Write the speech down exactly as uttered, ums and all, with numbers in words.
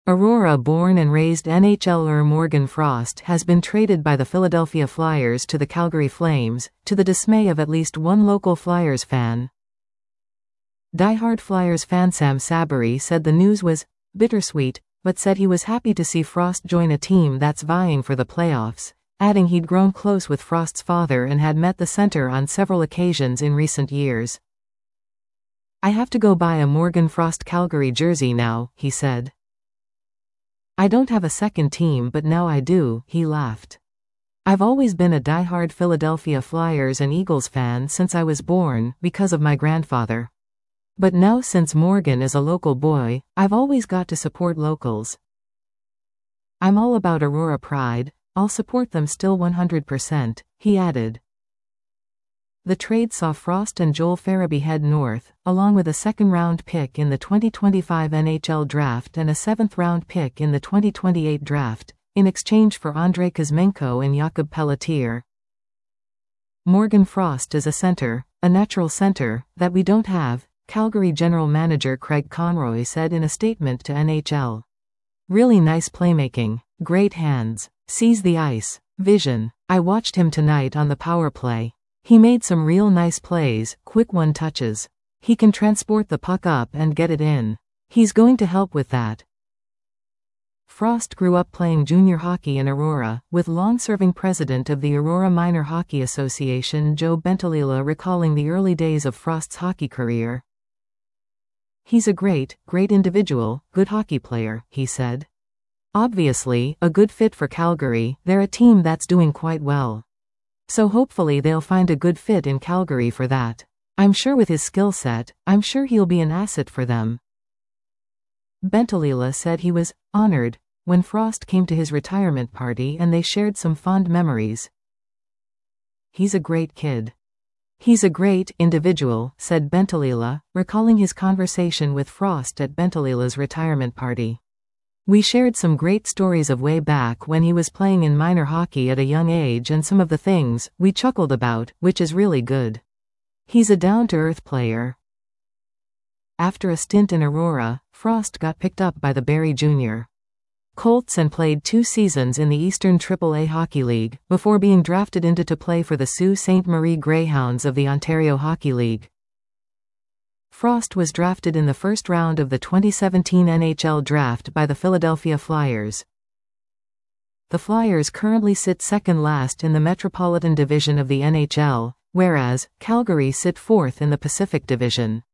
Aurora-born and raised N H L er Morgan Frost has been traded by the Philadelphia Flyers to the Calgary Flames, to the dismay of at least one local Flyers fan. Die-hard Flyers fan Sam Saboury said the news was bittersweet, but said he was happy to see Frost join a team that's vying for the playoffs, adding he'd grown close with Frost's father and had met the center on several occasions in recent years. "I have to go buy a Morgan Frost Calgary jersey now," he said. "I don't have a second team, but now I do," he laughed. "I've always been a die-hard Philadelphia Flyers and Eagles fan since I was born, because of my grandfather. But now since Morgan is a local boy, I've always got to support locals. I'm all about Aurora pride, I'll support them still one hundred percent, he added. The trade saw Frost and Joel Farabee head north, along with a second-round pick in the twenty twenty-five N H L draft and a seventh-round pick in the twenty twenty-eight draft, in exchange for Andrei Kuzmenko and Jakub Pelletier. "Morgan Frost is a center, a natural center, that we don't have," Calgary general manager Craig Conroy said in a statement to N H L. "Really nice playmaking, great hands, sees the ice, vision. I watched him tonight on the power play. He made some real nice plays, quick one-touches. He can transport the puck up and get it in. He's going to help with that." Frost grew up playing junior hockey in Aurora, with long-serving president of the Aurora Minor Hockey Association Joe Bentalila recalling the early days of Frost's hockey career. "He's a great, great individual, good hockey player," he said. "Obviously, a good fit for Calgary, they're a team that's doing quite well. So hopefully they'll find a good fit in Calgary for that. I'm sure with his skill set, I'm sure he'll be an asset for them." Bentalila said he was honored when Frost came to his retirement party and they shared some fond memories. "He's a great kid. He's a great individual," said Bentalila, recalling his conversation with Frost at Bentalila's retirement party. "We shared some great stories of way back when he was playing in minor hockey at a young age and some of the things we chuckled about, which is really good. He's a down-to-earth player." After a stint in Aurora, Frost got picked up by the Barrie Junior Colts and played two seasons in the Eastern Triple A Hockey League, before being drafted into to play for the Sault Ste. Marie Greyhounds of the Ontario Hockey League. Frost was drafted in the first round of the twenty seventeen N H L draft by the Philadelphia Flyers. The Flyers currently sit second last in the Metropolitan Division of the N H L, whereas Calgary sit fourth in the Pacific Division.